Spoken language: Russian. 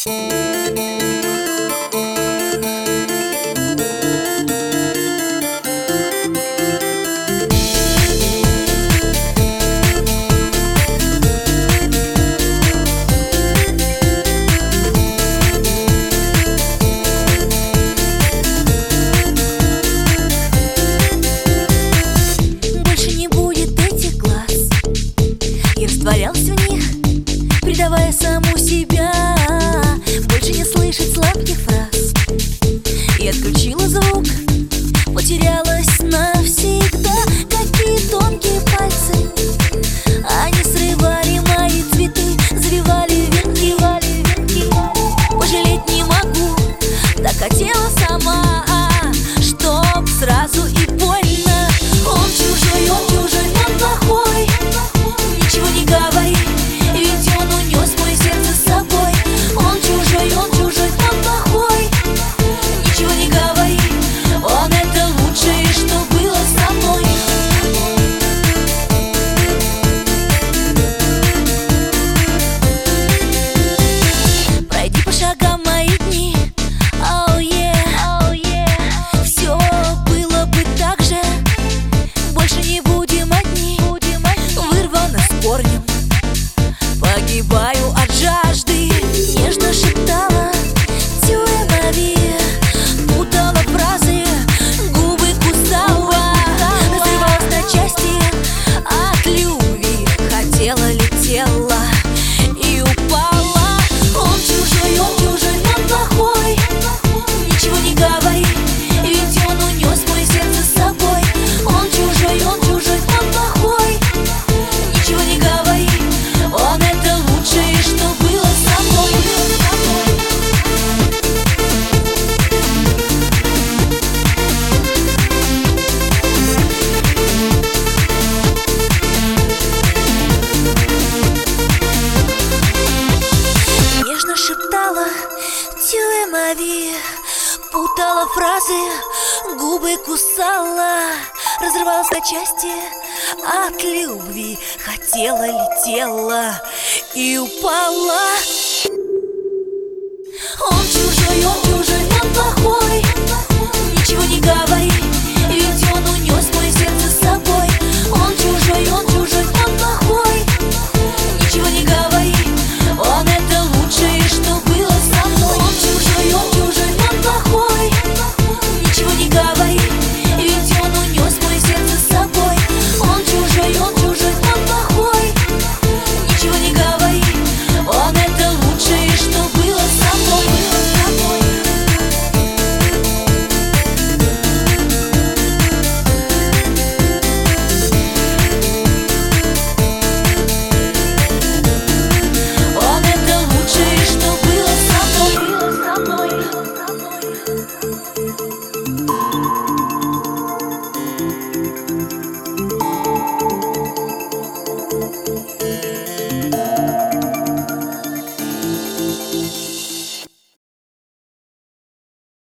Растворялся в них, предавая саму себя. Больше не слышать сладких фраз. И отключила звук, потерялась навсегда. Какие тонкие пальцы, они срывали мои цветы, завивали венки. Пожалеть не могу, так хотела сама, чтоб сразу и больно. Он чужой, он плохой. Ничего не говори, ведь он унес мое сердце с собой. Он чужой, он плохой. Ничего не говори, он это лучшее, что было со мной. Пройди по шагам мои дни, oh yeah. Все было бы так же, больше не будем одни. Вырвано с корнем, погибаю от жажды. Нежно шептала тюэ мави, путала фразы, губы кусала, разрывалась на части от любви. Хотела, летела и упала. Он чужой, он плохой. Ничего не говори, ведь он унес мое сердце с собой. Он чужой, он плохой. Ничего не говори, он это лучшее, что было со мной. Нежно шептала тюэ мави, путала фразы, губы кусала, разрывалась на части от любви. Хотела, летела и упала.